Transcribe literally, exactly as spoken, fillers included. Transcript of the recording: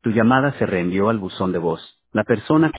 Tu llamada se reenvió al buzón de voz. La persona